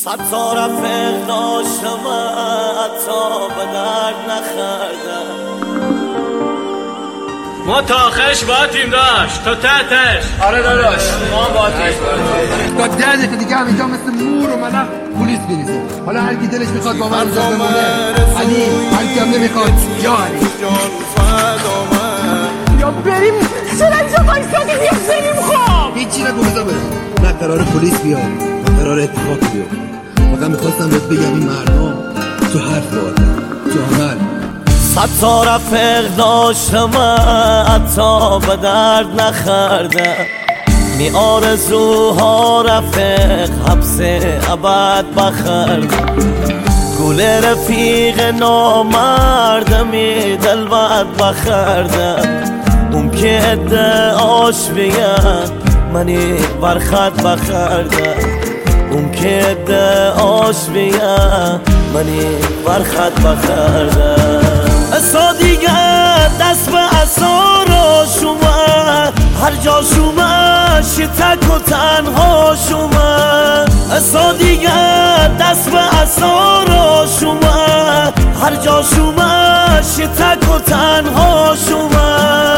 صد تا رفیق داشتم حتی به درد نخوردم. ما تا آخرش با تیم داشت تا تحتش. آره داداش ما با تیم تا 10 دقیقه دیگه هم اینجا مثل مور و ملخ پلیس میریزه. حالا هر کی دلش میخواد با من اونجا بمونه علی، هر کی هم نمیخواد یا علی. یا بریم چرا اینجا بایستادیم یا بریم خب هیچی نگو بزا بریم. نه قرار پلیس بیاد نه قرار اتفاق بیاد. واقعا میخواستم بهت بگم این مردم تو حرف بادن تو عمل. صد تا رفیق داشتم حتی به درد نخوردم. می آرزوها رفیق حبس ابد بخوردم. گل رفیق نامردمی دل بد بخوردم. اون که ادعاش بیاد منی برخط بخوردم. اون که ادعاش بیاد منی برخط بخوردم. اصلا دیگه دست به اثار شما هر جا شما شتک و تنها شما. اصلا دیگه دست به اثار شما هر جا شما شتک و تنها شما.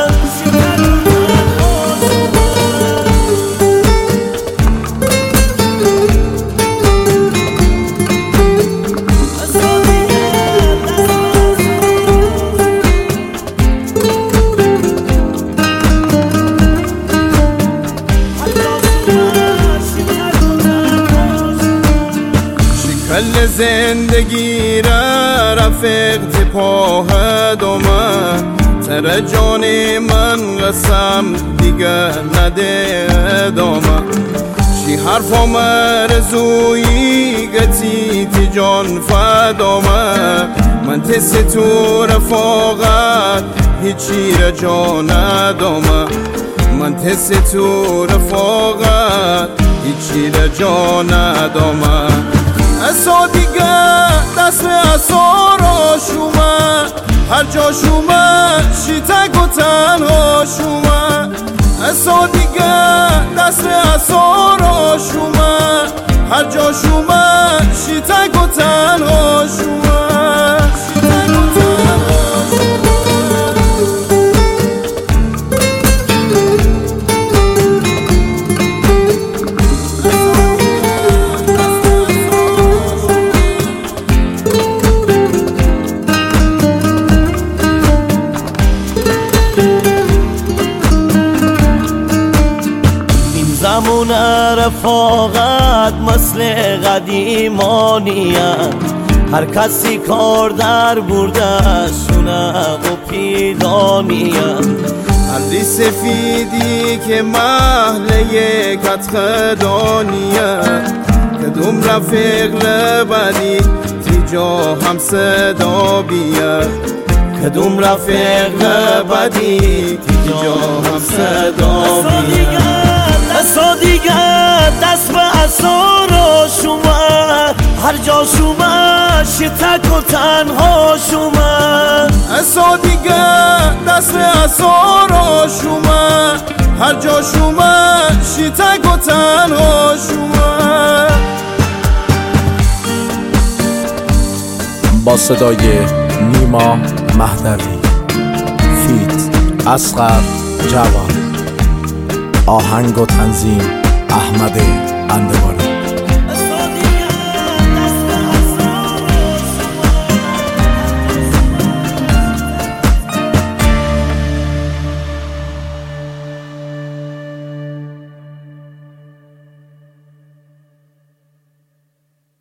کل زندگی را رفیق پاه دومه. تر جان من قسم دیگه نده دومه. شی حرفا مرزویی گتی تی جان فدامه. من تسی تو رفاقت هیچی را جا ندامه. من تسی تو رفاقت هیچی را جا ندامه. اصلا دیگه دست اثارا شما هر جا شما شیتک و تنها شما. اصلا دیگه دست اثارا شما هر جا شما شیتک و تنها شما. زمون رفاقت مثل قدیمانیه. هر کسی کار در برده شونه و پیدانیه. علی سفیدی که محله کتخ دانیه. کدوم رفیق لبدی تیجا هم صدا بیه. کدوم رفیق لبدی تیجا هم صدا بیه. اصلا دیگه دست به اثار شما هر جا شما شتک و تنها شما. اصلا دیگه دست به اثار شما هر جا شما شتک و تنها شما. با صدای نیما مهدوی فیت اصغر جوان، آهنگ و تنظیم احمد اندواری.